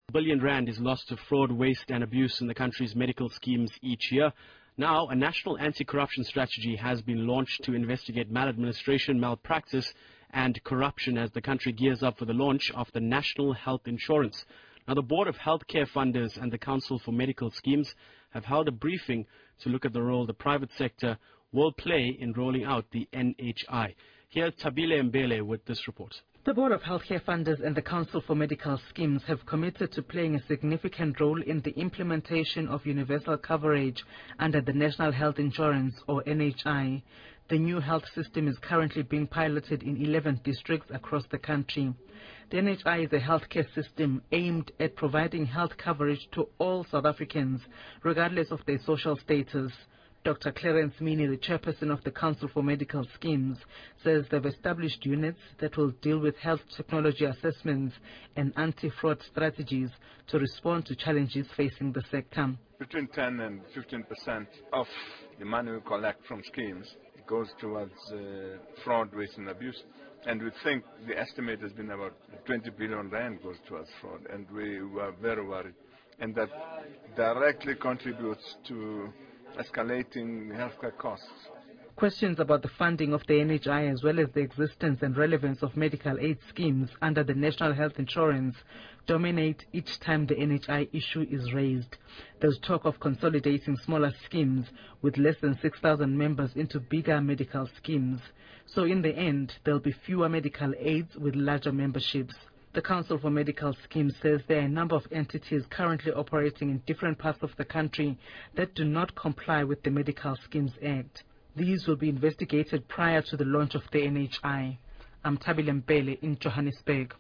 Billion rand is lost to fraud, waste and abuse in the country's medical schemes each year. Now, a national anti-corruption strategy has been launched to investigate maladministration, malpractice and corruption as the country gears up for the launch of the National Health Insurance. Now, the Board of Healthcare Funders and the Council for Medical Schemes have held a briefing to look at the role the private sector will play in rolling out the NHI. Here's Thabile Mbele with this report. The Board of Healthcare Funders and the Council for Medical Schemes have committed to playing a significant role in the implementation of universal coverage under the National Health Insurance, or NHI. The new health system is currently being piloted in 11 districts across the country. The NHI is a healthcare system aimed at providing health coverage to all South Africans, regardless of their social status. Dr. Clarence Mini, the chairperson of the Council for Medical Schemes, says they've established units that will deal with health technology assessments and anti-fraud strategies to respond to challenges facing the sector. Between 10 and 15% of the money we collect from schemes goes towards fraud, waste and abuse. And we think the estimate has been about 20 billion rand goes towards fraud. And we were very worried. And that directly contributes to escalating healthcare costs. Questions about the funding of the NHI as well as the existence and relevance of medical aid schemes under the National Health Insurance dominate each time the NHI issue is raised. There's talk of consolidating smaller schemes with less than 6,000 members into bigger medical schemes. So in the end, there'll be fewer medical aids with larger memberships. The Council for Medical Schemes says there are a number of entities currently operating in different parts of the country that do not comply with the Medical Schemes Act. These will be investigated prior to the launch of the NHI. I'm Thabile Mbele in Johannesburg.